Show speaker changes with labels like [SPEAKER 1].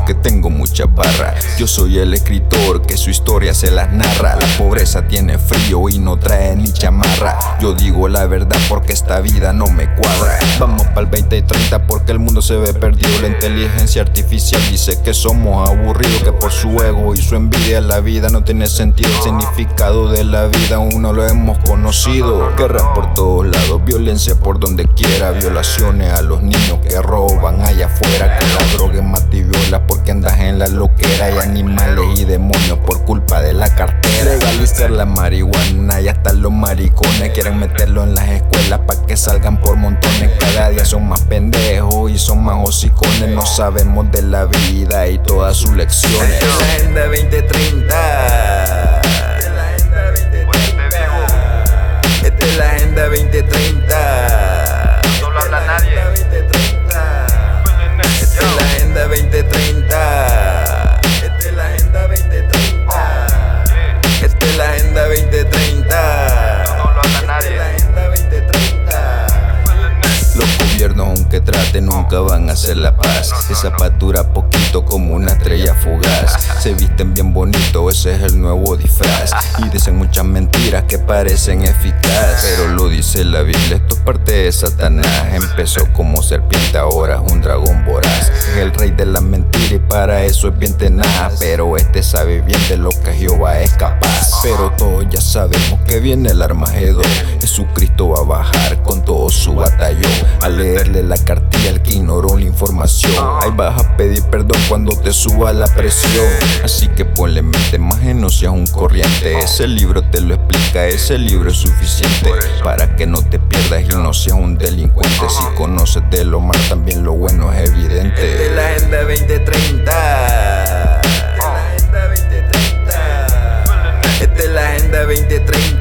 [SPEAKER 1] porque tengo mucha barra. Yo soy el escritor que su historia se las narra. La pobreza tiene frío y no trae ni chamarra. Yo digo la verdad porque esta vida no me cuadra. Vamos pa'l 2030 porque el mundo se ve perdido. La inteligencia artificial dice que somos aburridos, que por su ego y su envidia la vida no tiene sentido. El significado de la vida aún no lo hemos conocido. Guerras por todos lados, violencia por donde quiera, violaciones a los niños que roban allá afuera. Con la droga más te viola porque andas en la loquera. Hay animales y demonios por culpa de la cartera. Legalizar la marihuana y hasta los maricones quieren meterlo en las escuelas pa' que salgan por montones. Cada día son más pendejos y son más hocicones. No sabemos de la vida y todas sus lecciones.
[SPEAKER 2] Esta es la Agenda 2030. Esta es la Agenda 2030.
[SPEAKER 3] No lo habla nadie.
[SPEAKER 2] Esta es la Agenda 2030. Esta es la Agenda 2030. Esta es la Agenda 2030.
[SPEAKER 3] No lo habla nadie.
[SPEAKER 1] Los gobiernos, aunque traten, nunca van a hacer la paz. Esa paz dura poquito como una estrella fugaz. Se visten bien bonito, ese es el nuevo disfraz. Y dicen muchas mentiras que parecen eficaz, pero lo dice la Biblia, esto es parte de Satanás. Empezó como serpiente, ahora es un dragón voraz. Es el rey de la mentira y para eso es bien tenaz. Pero este sabe bien de lo que Jehová es capaz. Pero todos ya sabemos que viene el Armagedón. Jesucristo va a bajar con todo su batallón a leerle la cartilla al que ignoró la información. Ahí vas a pedir perdón cuando te suba la presión. Así que ponle mente más y no seas un corriente. Ese libro te lo explica, ese libro es suficiente para que no te pierdas y no seas un delincuente. Si conoces de lo malo, también lo bueno es evidente.
[SPEAKER 2] Esta es la Agenda 2030. Esta es la Agenda 2030.